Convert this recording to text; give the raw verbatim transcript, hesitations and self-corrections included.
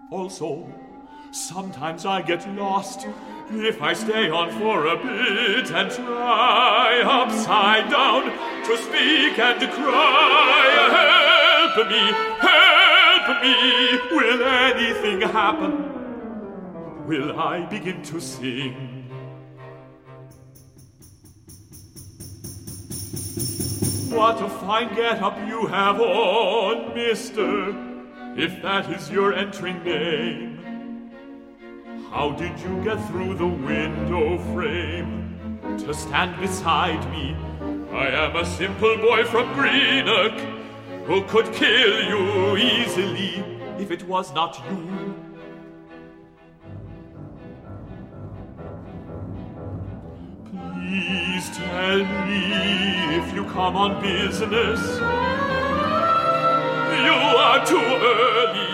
Also, sometimes I get lost if I stay on for a bit and try upside down to speak and to cry. Help me, help me, will anything happen? Will I begin to sing? What a fine get-up you have on, mister, if that is your entering name. How did you get through the window frame to stand beside me? I am a simple boy from Greenock who could kill you easily if it was not you. Please tell me if you come on business. You are too early.